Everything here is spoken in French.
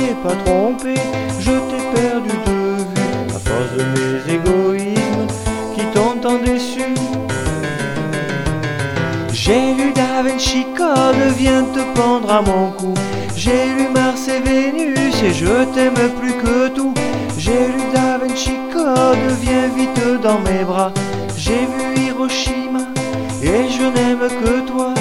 t'ai pas trompé, je t'ai perdu de vue à cause de mes égoïsmes qui t'ont tant déçu. J'ai lu Da Vinci Code, viens te pendre à mon cou. J'ai lu Mars et Vénus et je t'aime plus que tout. J'ai lu Da Vinci Code, viens vite dans mes bras. J'ai vu Hiroshima et je n'aime que toi.